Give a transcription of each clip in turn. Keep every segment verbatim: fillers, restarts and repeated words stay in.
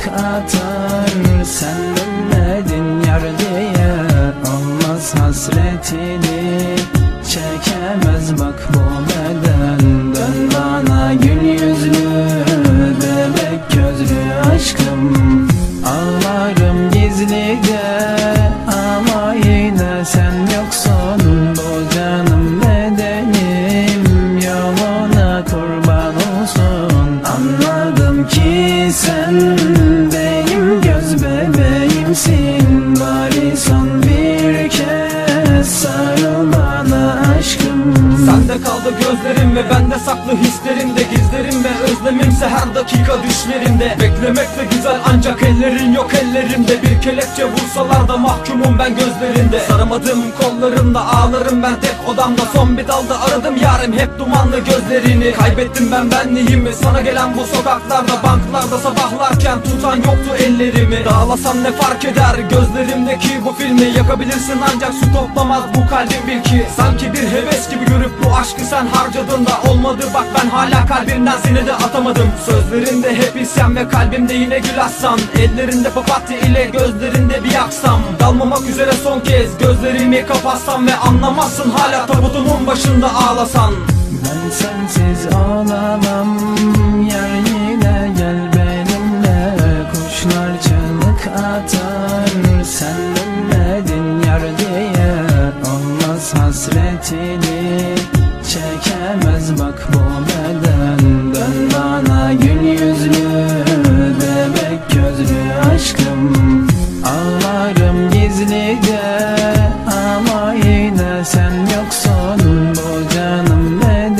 çığlık atar. Sen dönmedin yar diye, olmaz hasretini çekemez bak bu beden. Dön bana gül yüzlü, bebek gözlü aşkım. Ağlarım gizlice ama yine sen yoksun. Bu canım bedenim yoluna kurban olsun. Anladım ki sen benim göz bebeğimsin. Bari son bir kez sarıl bana aşkım. Sende kaldı gözlerim ve bende saklı hislerimde. Gizlerim ve özlemimse her dakika düşlerimde. Beklemek de güzel ancak ellerin yok ellerimde. Bir kelepçe vursalar da mahkumum ben gözlerinde. Saramadım kollarımda ağlarım ben tek odamda. Son bir dalda aradım yarim hep dumanlı gözlerini. Kaybettim ben benliğimi sana gelen bu sokaklarda. Banklarda sabahlarken tutan yoktu ellerimi. Dağlasam ne fark eder gözlerimdeki bu filmi. Yakabilirsin ancak su toplamaz bu kalbim bil ki. Sanki bir heves gibi görüp bu aşkı sen harcadın da olmadı. Bak ben hala kalbimden seni de atamadım. Sözlerinde hep isyan ve kalbimde yine gül aslan. Ellerinde papatya ile gözlerinde bir yaksam. Dalmamak üzere son kez gözlerimi kapatsam ve anlamazsın hala tabutumun başında ağlasan. Ben sensiz olamam yar, yine gel benimle. Kuşlar çığlık atar. Sen dönmedin yar diye, olmaz hasretini çekemez bak bu beden. Dön bana gül yüzlü, bebek gözlü aşkım. Ağlarım gizlice ama yine sen yoksun. Bu canım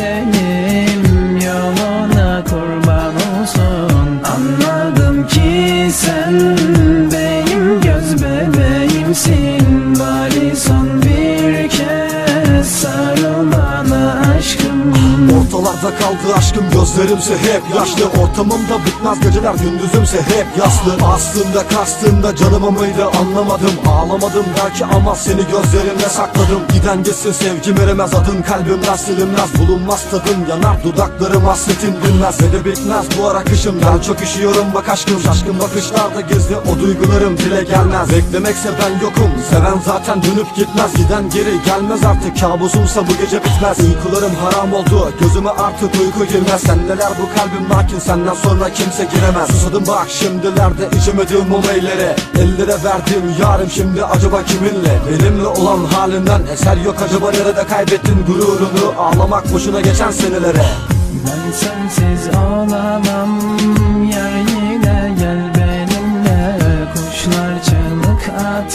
bedenim yoluna kurban olsun. Anladım ki sen benim göz bebeğimsin. Bari son bir kez sarıl bana aşkım. Ortalarda kaldı aşkım gözlerimse hep yaşlı. Ortamımda bitmez geceler gündüzümse hep yaslı. Aslında kastında canıma mıydı anlamadım. Ağlamadım belki ama seni gözlerimle sakladım. Giden gitsin sevgim eremez, adın kalbimden silinmez. Bulunmaz tadın yanar dudaklarım hasretin dinmez. Ve de bitmez bu ara kışım, ben çok üşüyorum bak aşkım. Şaşkın bakışlarda gizli o duygularım dile gelmez. Beklemekse ben yokum, seven zaten dönüp gitmez. Giden geri gelmez artık, kabusumsa bu gece bitmez. Uykularım haram oldu, gözüme artık uyku girmez. Sendeler bu kalbim lakin senden sonra kimse giremez. Susadım bak şimdilerde içemedim o meylere. Ellere verdim yarim şimdi acaba kiminle? Benimle olan halinden eser yok acaba nerede? Kaybettin gururunu ağlamak boşuna geçen senelere. Ben sensiz olamam yar, yine gel benimle. Kuşlar çığlık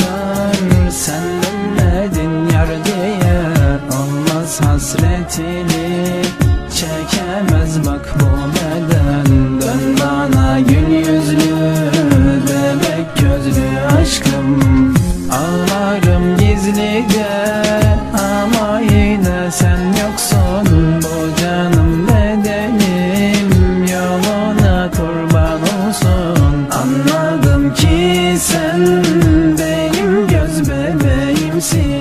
atar. Sen dönmedin yar diye, olmaz hasretini çekemez bak bu beden. Dön bana gül yüzlü, bebek gözlü aşkım. Ağlarım gizlice ama yine sen yoksun. Bu canım bedenim yoluna kurban olsun. Anladım ki sen benim göz bebeğimsin.